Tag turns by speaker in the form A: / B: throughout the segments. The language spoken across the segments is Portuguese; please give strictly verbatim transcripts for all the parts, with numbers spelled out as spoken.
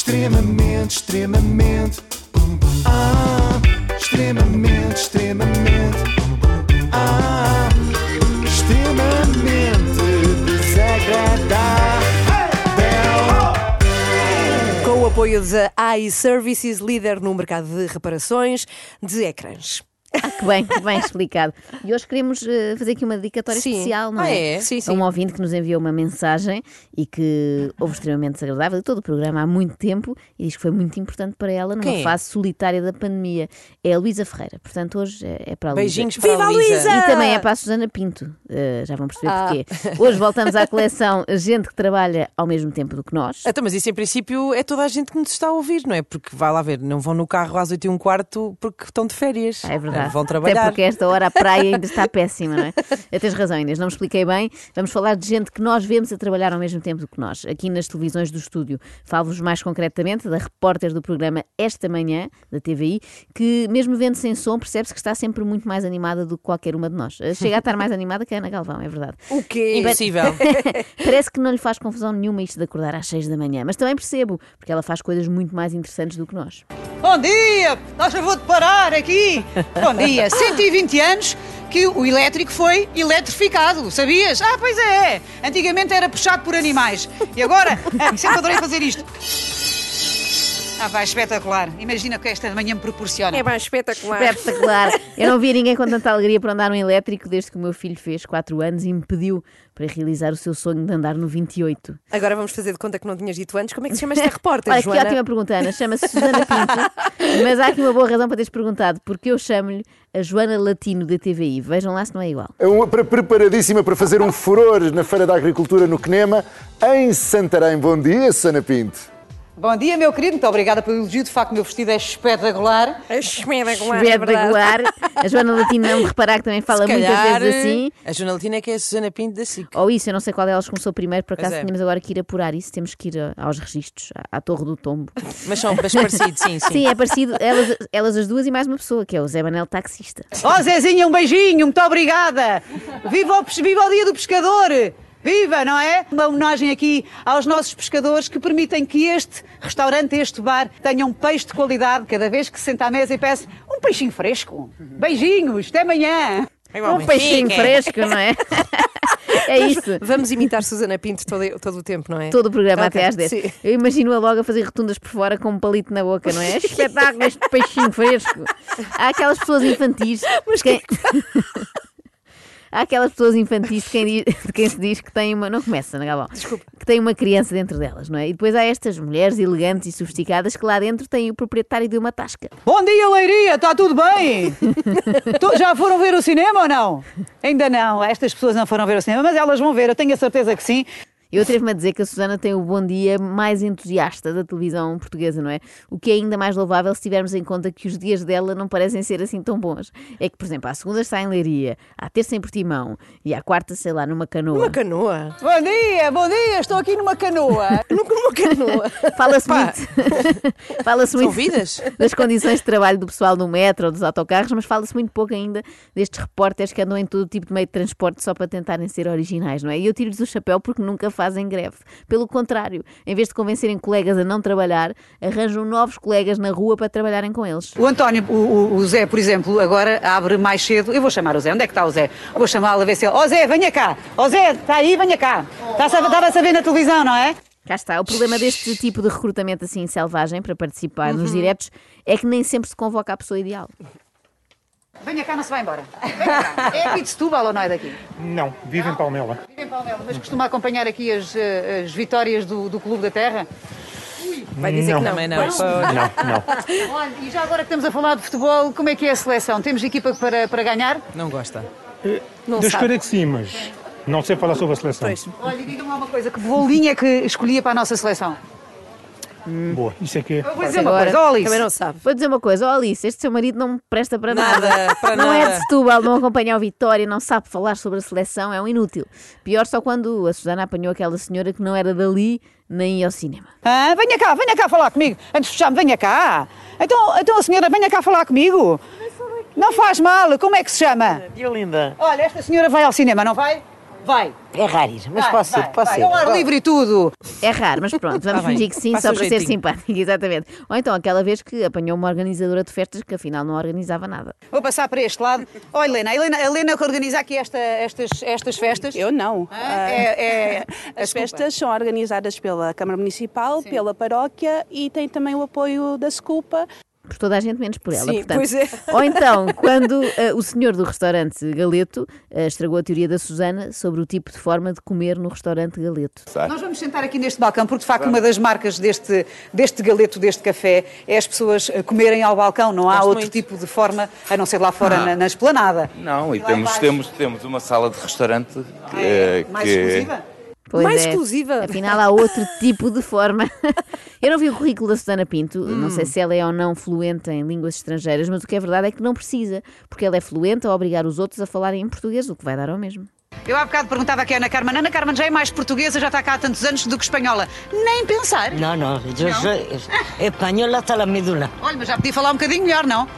A: Extremamente, extremamente. Ah, extremamente, extremamente. Ah, extremamente desagradável.
B: Com o apoio da iServices, líder no mercado de reparações de ecrãs.
C: Ah, que bem, que bem explicado. E hoje queremos uh, fazer aqui uma dedicatória
B: Sim.
C: especial, não
B: ah,
C: é?
B: é? Sim, sim.
C: A um ouvinte que nos enviou uma mensagem e que houve extremamente desagradável de todo o programa há muito tempo e diz que foi muito importante para ela numa
B: Quem é?
C: fase solitária da pandemia. É a Luísa Ferreira. Portanto, hoje é, é para a Luísa.
B: Beijinhos para
C: Viva
B: a Luísa!
C: E também é para a Susana Pinto. Uh, já vão perceber
B: Ah.
C: porquê. Hoje voltamos à coleção Gente que Trabalha ao mesmo tempo do que nós.
B: Então, mas isso em princípio é toda a gente que nos está a ouvir, não é? Porque vai lá ver, não vão no carro às oito e um quarto porque estão de férias.
C: É verdade.
B: Vão trabalhar.
C: Até porque esta hora a praia ainda está péssima, não é? Tens razão, Inês, não me expliquei bem. Vamos falar de gente que nós vemos a trabalhar ao mesmo tempo do que nós, aqui nas televisões do estúdio. Falo-vos mais concretamente da repórter do programa Esta Manhã, da T V I, que mesmo vendo sem som, percebe-se que está sempre muito mais animada do que qualquer uma de nós. Chega a estar mais animada que a Ana Galvão, é verdade.
B: O quê? Impossível.
C: Parece que não lhe faz confusão nenhuma isto de acordar às seis da manhã, mas também percebo, porque ela faz coisas muito mais interessantes do que nós.
D: Bom dia! Nós já vou de parar aqui. Bom dia! cento e vinte anos que o elétrico foi eletrificado, sabias? Ah, pois é! Antigamente era puxado por animais. E agora? Ah, sempre adorei fazer isto. Ah, vai, espetacular. Imagina o que esta manhã me proporciona.
B: É mais espetacular.
C: Espetacular. Eu não vi ninguém com tanta alegria para andar no elétrico desde que o meu filho fez quatro anos e me pediu para realizar o seu sonho de andar no vinte e oito.
B: Agora vamos fazer de conta que não tinhas dito antes. Como é que se chama esta repórter,
C: Olha,
B: Joana?
C: que ótima pergunta, Ana. Chama-se Susana Pinto. Mas há aqui uma boa razão para teres perguntado, porque eu chamo-lhe a Joana Latino da T V I. Vejam lá se não é igual.
E: É uma pre- preparadíssima para fazer um furor na Feira da Agricultura no Cnema, em Santarém. Bom dia, Susana Pinto.
D: Bom dia, meu querido. Muito obrigada pelo elogio. De facto, o meu vestido é espetacular.
B: É espetacular, é verdade.
C: Espetacular. A Joana Latino, não me reparar que também fala
B: Se
C: muitas
B: calhar,
C: vezes assim.
B: A jornalina é que é a Susana Pinto da S I C.
C: Ou isso, eu não sei qual delas começou primeiro, por acaso
B: Pois é.
C: tínhamos agora que ir apurar isso, temos que ir a- aos registros, à, à Torre do Tombo.
B: Mas são mas parecidos, sim, sim.
C: Sim, é parecido, elas, elas as duas e mais uma pessoa, que é o Zé Manel Taxista.
D: Ó, Zezinha, um beijinho. Muito obrigada. Viva o, pes- viva o dia do pescador. Viva, não é? Uma homenagem aqui aos nossos pescadores que permitem que este restaurante, este bar, tenha um peixe de qualidade cada vez que se senta à mesa e peço um peixinho fresco. Beijinhos, até amanhã.
C: Um peixinho fresco, não é? É isso.
B: Vamos imitar Susana Pinto todo, todo o tempo, não é?
C: Todo o programa
B: Ok,
C: até às dez.
B: sim.
C: Eu imagino-a logo a fazer rotundas por fora com um palito na boca, não é? Espetáculo, este peixinho fresco. Há aquelas pessoas infantis. Mas quem... Há aquelas pessoas infantis de quem, diz- de quem se diz que tem uma. Não começa, Ana Galvão.
B: Desculpa.
C: Que tem uma criança dentro delas, não é? E depois há estas mulheres elegantes e sofisticadas que lá dentro têm o proprietário de uma tasca.
D: Bom dia, Leiria, está tudo bem? Tu- Já foram ver o cinema ou não? Ainda não, estas pessoas não foram ver o cinema, mas elas vão ver, eu tenho a certeza que sim.
C: Eu atrevo-me a dizer que a Susana tem o bom dia mais entusiasta da televisão portuguesa, não é? O que é ainda mais louvável se tivermos em conta que os dias dela não parecem ser assim tão bons. É que, por exemplo, à segunda está em Leiria, à terça em Portimão e à quarta, sei lá, numa canoa.
B: Uma canoa.
D: Bom dia, bom dia, estou aqui numa canoa.
B: Nunca numa canoa.
C: Fala-se
B: Pá.
C: muito, fala-se
B: São
C: muito
B: vidas?
C: das condições de trabalho do pessoal no metro ou dos autocarros, mas fala-se muito pouco ainda destes repórteres que andam em todo tipo de meio de transporte só para tentarem ser originais, não é? E eu tiro-lhes o chapéu porque nunca fazem greve. Pelo contrário, em vez de convencerem colegas a não trabalhar, arranjam novos colegas na rua para trabalhar com eles.
D: O António, o, o- o Zé, por exemplo, agora abre mais cedo. Eu vou chamar o Zé. Onde é que está o Zé? Vou chamá-lo a ver se ele... Ó Zé, venha cá. Ó Zé, está aí, venha cá. Está a saber- Estava a saber na televisão, não é?
C: Cá está. O problema deste tipo de recrutamento assim selvagem para participar nos diretos é que nem sempre se convoca a pessoa ideal.
D: Venha cá, não se vai embora. Venha cá. É aqui de Setúbal ou não é daqui?
F: Não, vive em Palmela.
D: Vive em Palmela, mas costuma acompanhar aqui as, eh, as vitórias do, do Clube da Terra?
B: Vai dizer
F: Não.
B: que não. Também não.
F: Não, não.
D: Olha, e já agora que estamos a falar de futebol, como é que é a seleção? Temos equipa para, para ganhar?
B: Não gosta.
F: Deus
B: sabe.
F: queira que sim, mas não sei falar sobre a seleção.
B: Pois.
D: Olha, diga-me lá uma coisa, que bolinha é que escolhia para a nossa seleção?
F: Boa, isso é que é.
D: Eu vou dizer uma
C: Agora,
D: coisa, ó Alice.
B: Também não sabe.
C: Vou dizer uma coisa, ó Alice, este seu marido não me presta para nada.
B: Nada, para
C: não
B: nada.
C: é de Setúbal, não acompanha o Vitória, não sabe falar sobre a seleção, é um inútil. Pior só quando a Susana apanhou aquela senhora que não era dali nem ia ao cinema.
D: Ah, venha cá, venha cá falar comigo. Antes de fechar-me, venha cá. Então, então a senhora, venha cá falar comigo. Não faz mal, como é que se chama?
G: Dia linda.
D: Olha, esta senhora vai ao cinema, não vai? Vai.
G: É raríssimo, mas
D: vai,
G: pode
D: vai,
G: ser, pode
D: vai.
G: ser.
D: Ao ar livre e tudo.
C: É raro, mas pronto, vamos
B: Tá bem.
C: fingir que sim,
B: Faça
C: só
B: um
C: para ser
B: jeitinho.
C: simpático, exatamente. Ou então aquela vez que apanhou uma organizadora de festas que afinal não organizava nada.
D: Vou passar para este lado. Ó, Helena, a Helena, a Helena que organiza aqui esta, estas, estas festas.
H: Eu não.
D: Ah, é, é-
H: As
D: desculpa.
H: festas são organizadas pela Câmara Municipal, pela paróquia e tem também o apoio da SCUPA.
C: Por toda a gente, menos por ela.
B: Sim,
C: portanto.
B: pois é.
C: Ou então, quando uh, o senhor do restaurante Galeto uh, estragou a teoria da Susana sobre o tipo de forma de comer no restaurante Galeto.
D: Nós vamos sentar aqui neste balcão, porque de facto uma das marcas deste, deste galeto, deste café, é as pessoas eh, comerem ao balcão. Não há
B: Gosto
D: outro
B: muito.
D: tipo de forma, a não ser lá fora na, na esplanada.
I: Não, e
D: Lá
I: temos,
D: embaixo.
I: temos, temos uma sala de restaurante que,
D: Ah, é?
I: eh,
D: Mais
I: que
D: exclusiva?
C: Pois
B: Mais
C: é.
B: exclusiva.
C: Afinal, há outro tipo de forma. Eu não vi o currículo da Susana Pinto,
B: Hum.
C: não sei se ela é ou não fluente em línguas estrangeiras, mas o que é verdade é que não precisa, porque ela é fluente a obrigar os outros a falarem em português, o que vai dar ao mesmo.
D: Eu há bocado perguntava aqui a Ana Carmen. Ana Carmen já é mais portuguesa, já está cá há tantos anos do que espanhola. Nem pensar.
G: No, no, yo
D: No.
G: soy española hasta la médula.
D: Olha, mas já podia falar um bocadinho melhor, não?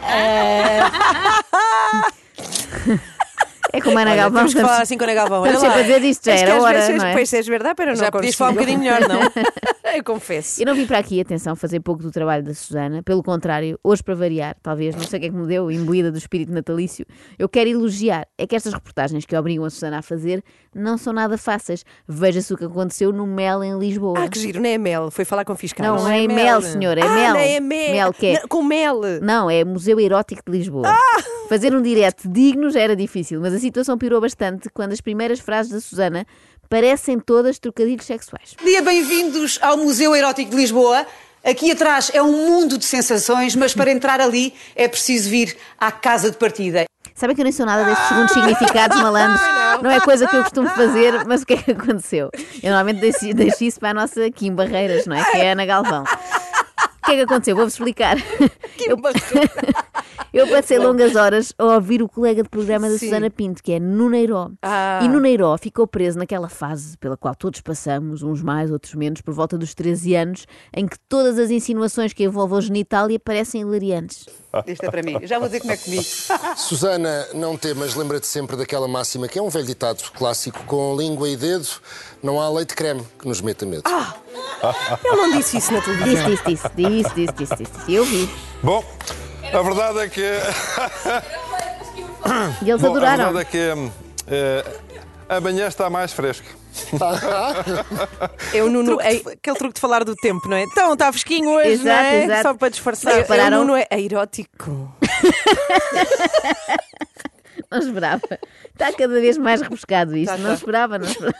C: É como a Ana
B: Olha,
C: Galvão.
B: temos que
C: estamos-
B: falar assim com a Ana Galvão. Olha
C: estamos sempre
B: lá.
C: a dizer isto, já
B: Es que
C: era
B: às
C: hora,
B: vezes,
C: não é?
B: Pois és verdade, pero Já não podias falar um consigo. bocadinho melhor, não? Eu confesso.
C: Eu não vim para aqui, atenção, fazer pouco do trabalho da Susana. Pelo contrário, hoje para variar, talvez, não sei o que é que me deu, imbuída do espírito natalício, eu quero elogiar. É que estas reportagens que obrigam a Susana a fazer não são nada fáceis. Veja-se o que aconteceu no Mel em Lisboa.
B: Ah, que giro, não é mel. Foi falar com o fiscal.
C: Não, é mel, senhor, é
B: ah,
C: mel.
B: Não é mel.
C: Mel que é?
B: Não, com mel.
C: Não, é Museu Erótico de Lisboa. Fazer um direto digno já era difícil, mas a situação piorou bastante quando as primeiras frases da Susana parecem todas trocadilhos sexuais.
D: Dia bem-vindos ao Museu Erótico de Lisboa. Aqui atrás é um mundo de sensações, mas para entrar ali é preciso vir à casa de partida.
C: Sabem que eu nem sou nada destes segundos significados malandros. Não é coisa que eu costumo fazer, mas o que é que aconteceu? Eu normalmente deixo, deixo isso para a nossa Kim Barreiras, não é? Que é a Ana Galvão. O que é que aconteceu? Vou-vos explicar. Eu, eu passei longas horas a ouvir o colega de programa da
B: Sim.
C: Susana Pinto, que é Nuneiró.
B: Ah.
C: E Nuneiró ficou preso naquela fase pela qual todos passamos, uns mais, outros menos, por volta dos treze anos, em que todas as insinuações que envolvam a genitália parecem hilariantes.
D: Isto é para mim. Já vou dizer como é que comi.
J: Susana, não temas, lembra-te sempre daquela máxima que é um velho ditado clássico: com língua e dedo não há leite creme que nos meta medo.
B: Ele não disse isso na televisão.
C: Disse, disse, disse, disse, disse, disse, disse, disse. Eu vi.
K: Bom, a verdade é que.
C: E eles
K: Bom,
C: adoraram.
K: A verdade é que eh, amanhã está mais fresco.
B: É o Nuno,
C: Truque
B: é aquele truque de falar do tempo, não é? Então, está fresquinho hoje,
C: Exato,
B: não é?
C: exato.
B: Só para disfarçar.
C: Mas
B: É,
C: repararam?
B: o Nuno é erótico.
C: Não esperava. Está cada vez mais rebuscado isto.
B: Tá,
C: não
B: tá.
C: esperava, não esperava.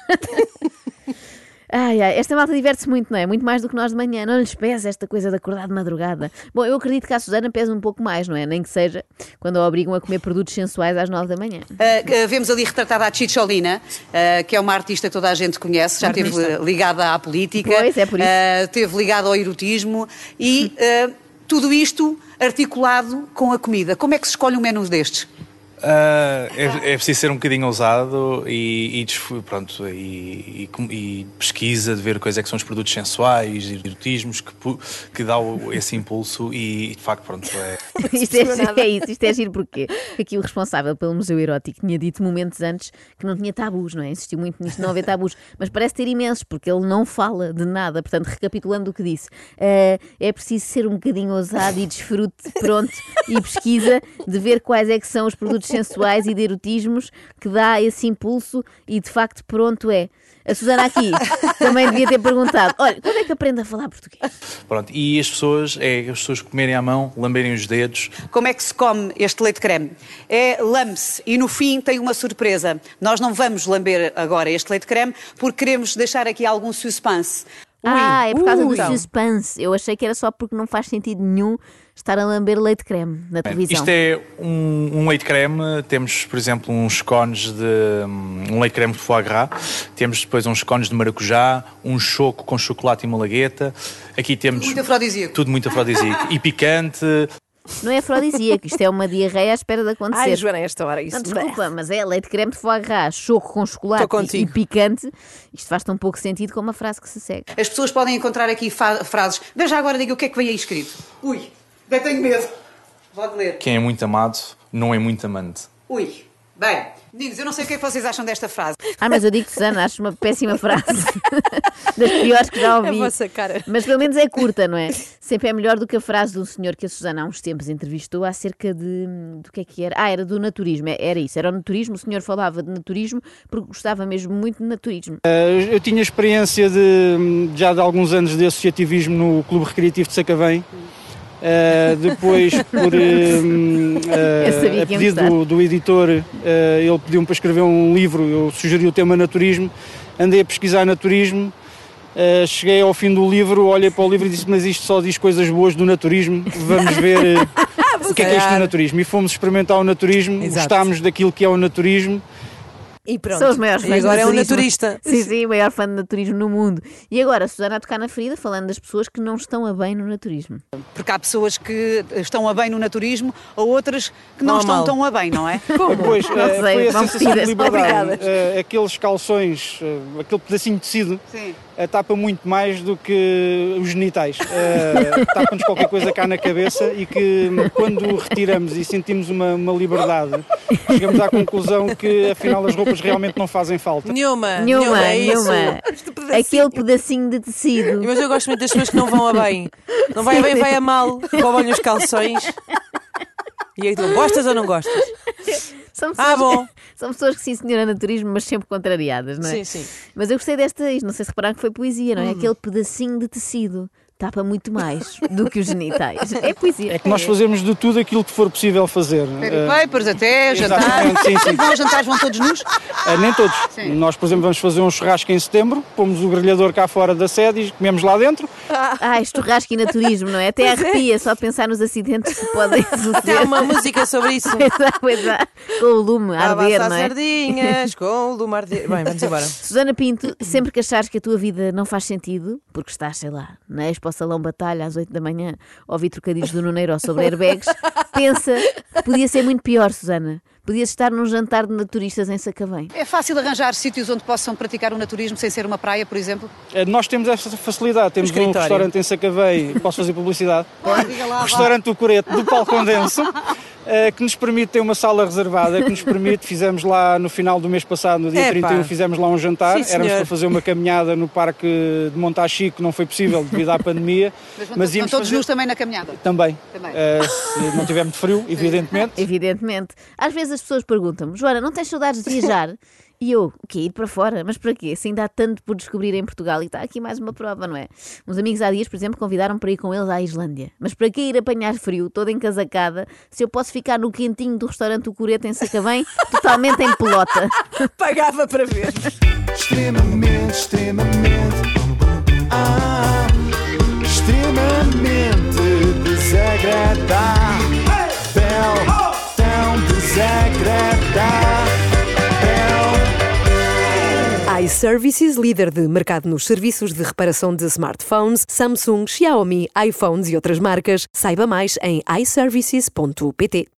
C: Ai, ai, esta malta diverte-se muito, não é? Muito mais do que nós de manhã. Não lhes pesa esta coisa de acordar de madrugada. Bom, eu acredito que a Susana pesa um pouco mais, não é? Nem que seja quando a obrigam a comer produtos sensuais às nove da manhã.
D: Uh, uh, vemos ali retratada a Chicholina, uh, que é uma artista que toda a gente conhece, já esteve uh, ligada à política,
C: Pois, é por isso.
D: uh, esteve ligada ao erotismo e uh, tudo isto articulado com a comida. Como é que se escolhe um menu destes?
L: Uh, é, é preciso ser um bocadinho ousado e, e, desf- pronto, e, e com- e pesquisa de ver quais é que são os produtos sensuais e erotismos que, pu- que dá o- esse impulso e, de facto, pronto, é...
C: Isto é, é isso, isto é giro porquê? Porque aqui o responsável pelo Museu Erótico tinha dito momentos antes que não tinha tabus, não é? Insistiu muito nisto, não haver tabus, mas parece ter imensos, porque ele não fala de nada. Portanto, recapitulando o que disse, uh, é preciso ser um bocadinho ousado e desfrute, pronto, e pesquisa de ver quais é que são os produtos sensuais e de erotismos que dá esse impulso e de facto pronto é. A Susana aqui também devia ter perguntado, olha, quando é que aprende a falar português?
L: Pronto, e as pessoas, é as pessoas comerem à mão, lamberem os dedos.
D: Como é que se come este leite creme? É lambe-se e no fim tem uma surpresa. Nós não vamos lamber agora este leite creme porque queremos deixar aqui algum suspense.
C: Ah, é por causa do
D: então.
C: suspense. Eu achei que era só porque não faz sentido nenhum estar a lamber leite creme na televisão.
L: Isto é um, um leite creme, temos, por exemplo, uns cones de um leite creme de foie gras, temos depois uns cones de maracujá, um choco com chocolate e malagueta. Aqui temos
D: Muito afrodisíaco.
L: tudo muito afrodisíaco e picante.
C: Não é afrodisíaco, isto é uma diarreia à espera de acontecer.
B: Ai, Joana, a esta hora isso.
C: Não, desculpa, mas é leite creme de foie gras, choco com chocolate
B: Estou
C: e, e
B: contigo.
C: picante. Isto faz tão pouco sentido como a frase que se segue.
D: As pessoas podem encontrar aqui fa- frases. Veja agora, diga o que é que vem aí escrito. Ui, bem tenho medo. Pode ler.
L: Quem é muito amado não é muito amante.
D: Ui, Bem, meninos, eu não sei o que é que vocês acham desta frase.
C: Ah, mas eu digo, Susana, acho uma péssima frase. Das piores que já ouvi.
B: A vossa cara.
C: Mas pelo menos é curta, não é? Sempre é melhor do que a frase de um senhor que a Susana há uns tempos entrevistou acerca de... do que é que era? Ah, era do naturismo, era isso, era o naturismo. O senhor falava de naturismo porque gostava mesmo muito de naturismo.
M: Uh, eu tinha experiência de, já de alguns anos de associativismo no Clube Recreativo de Sacavém. Uh, depois, por uh, uh, a pedido do, do editor, uh, ele pediu-me para escrever um livro, eu sugeri o tema naturismo, andei a pesquisar naturismo, uh, cheguei ao fim do livro, olhei para o livro e disse, mas isto só diz coisas boas do naturismo, vamos ver uh, o que é que é isto do naturismo. E fomos experimentar o naturismo, Exato. Gostámos daquilo que é o naturismo.
B: E pronto.
C: São os maiores fãs
B: e agora
C: de
B: é um
C: naturismo.
B: naturista.
C: Sim, sim, o maior fã de naturismo no mundo. E agora, a Susana a tocar na ferida, falando das pessoas que não estão a bem no naturismo.
D: Porque há pessoas que estão a bem no naturismo ou outras que não, não estão mal. tão a bem, não é?
M: Como? Pois,
C: não sei,
M: foi a sensação de liberdade.
C: Uh,
M: aqueles calções, uh, aquele pedacinho de tecido, uh, tapa muito mais do que os genitais. Uh, tapa-nos qualquer coisa cá na cabeça e que quando retiramos e sentimos uma, uma liberdade, chegamos à conclusão que afinal as roupas realmente não fazem falta.
B: Nenhuma,
C: nenhuma,
B: nenhuma. É
C: nenhuma. Aquele pedacinho de tecido.
B: Mas eu gosto muito das pessoas que não vão a bem. Não vai a bem, vai a mal. Roubam-lhe os calções. E aí tu, gostas ou não gostas?
C: São pessoas,
B: ah, bom.
C: São pessoas que sim, senhora naturismo, mas sempre contrariadas, não é?
B: Sim, sim.
C: Mas eu gostei desta, não sei se repararam que foi poesia, não é? Hum. Aquele pedacinho de tecido. Tapa muito mais do que os genitais. É poesia.
M: É que nós fazemos de tudo aquilo que for possível fazer.
D: Papers, uh, até, jantar.
M: Sim, sim.
D: Vão aos jantares, vão todos nus?
M: Uh, nem todos. Sim. Nós, por exemplo, vamos fazer um churrasco em setembro, pomos o grelhador cá fora da sede e comemos lá dentro.
C: Ah, este churrasco e naturismo, não é? Até arrepia só pensar nos acidentes que podem suceder.
B: Há uma música sobre isso.
C: Pois há, pois há. Com o lume a arder, não é?
B: Sardinhas, com o lume a arder. Bem, vamos embora.
C: Susana Pinto, sempre que achares que a tua vida não faz sentido, porque estás, sei lá, na Expo Salão Batalha, às oito da manhã, ouvir trocadilhos do Nuneiro sobre airbags, pensa que podia ser muito pior, Susana. Podias estar num jantar de naturistas em Sacavém.
D: É fácil arranjar sítios onde possam praticar o naturismo sem ser uma praia, por exemplo?
M: Nós temos essa facilidade. Temos um restaurante em Sacavém, posso fazer publicidade?
D: Pode, diga lá,
M: restaurante do Coreto, do Paulo Condenso, que nos permite ter uma sala reservada, que nos permite, fizemos lá no final do mês passado, no dia Epa. trinta e um, fizemos lá um jantar.
B: Sim,
M: éramos para fazer uma caminhada no parque de Montachico, não foi possível devido à pandemia.
D: Mas, mas íamos todos fazer... nus também na caminhada?
M: Também. Também. Uh, se não tiver muito frio, evidentemente.
C: Evidentemente. Às vezes as pessoas perguntam-me, Joana, não tens saudades de viajar? E eu, o quê? Ir para fora? Mas para quê? Se ainda há tanto por descobrir em Portugal e está aqui mais uma prova, não é? Uns amigos há dias, por exemplo, convidaram para ir com eles à Islândia. Mas para que ir apanhar frio, toda encasacada, se eu posso ficar no quentinho do restaurante O Coreto em Sacavém, totalmente em pelota?
B: Pagava para ver.
A: Extremamente, extremamente, ah, extremamente desagradável, tão desagradável.
N: iServices, líder de mercado nos serviços de reparação de smartphones, Samsung, Xiaomi, iPhones e outras marcas. Saiba mais em i services ponto pt.